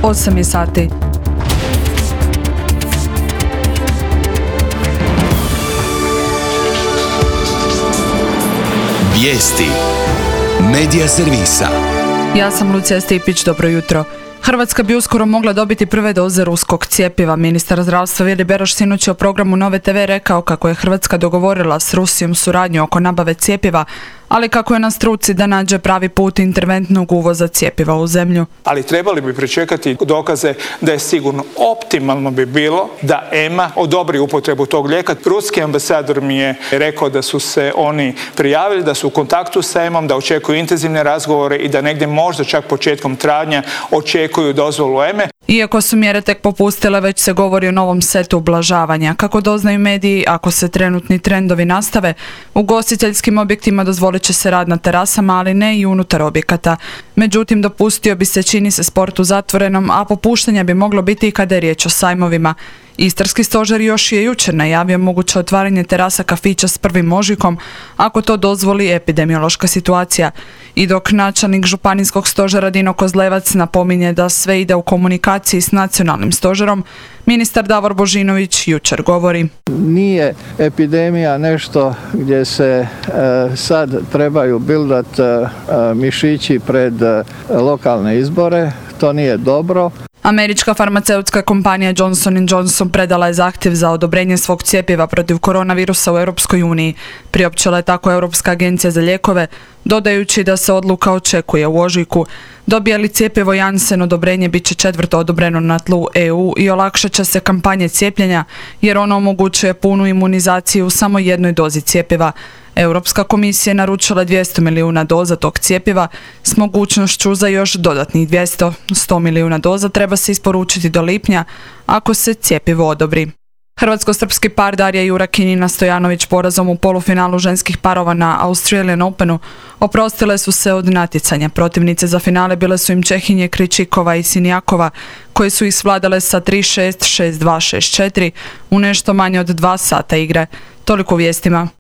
8 je sati. Vijesti Medija servisa. Ja sam Lucija Stipić, dobro jutro. Hrvatska bi uskoro mogla dobiti prve doze ruskog cjepiva. Ministar zdravstva Vili Beroš sinoć je o programu Nove TV rekao kako je Hrvatska dogovorila s Rusijom suradnju oko nabave cjepiva, ali kako je na struci da nađe pravi put interventnog uvoza cjepiva u zemlju. Ali trebali bi pričekati dokaze da je sigurno. Optimalno bi bilo da EMA odobri upotrebu tog lijeka. Ruski ambasador mi je rekao da su se oni prijavili, da su u kontaktu sa EMA-om, da očekuju intenzivne razgovore i da negdje možda čak početkom travnja očekuju dozvolu EMA-e. Iako su mjere tek popustile, već se govori o novom setu ublažavanja. Kako doznaju mediji, ako se trenutni trendovi nastave, u ugostiteljskim objektima dozvolit će se rad na terasama, ali ne i unutar objekata. Međutim, dopustio bi se, čini se, sport u zatvorenom, a popuštanja bi moglo biti i kada je riječ o sajmovima. Istarski stožer još je jučer najavio moguće otvaranje terasa kafića s 1. ožujkom, ako to dozvoli epidemiološka situacija. I dok načelnik županijskog stožera Dino Kozlevac napominje da sve ide u komunikaciji s nacionalnim stožerom, ministar Davor Božinović jučer govori: nije epidemija nešto gdje se sad trebaju bildat mišići pred lokalne izbore, to nije dobro. Američka farmaceutska kompanija Johnson & Johnson predala je zahtjev za odobrenje svog cjepiva protiv koronavirusa u Europskoj uniji. Priopćila je tako Europska agencija za lijekove, dodajući da se odluka očekuje u ožujku. Dobije li cjepivo Janssen odobrenje, bit će 4. odobreno na tlu EU i olakšat će se kampanje cijepljenja, jer ono omogućuje punu imunizaciju u samo jednoj dozi cjepiva. Europska komisija je naručila 200 milijuna doza tog cjepiva s mogućnošću za još dodatnih 200. 100 milijuna doza treba se isporučiti do lipnja ako se cjepivo odobri. Hrvatsko-srpski par Darija Jurak i Nina Stojanović porazom u polufinalu ženskih parova na Australian Openu oprostile su se od natjecanja. Protivnice za finale bile su im Čehinje Kričikova i Sinjakova, koje su ih svladale sa 3-6, 6-2, 6-4 u nešto manje od 2 sata igre. Toliko u vijestima.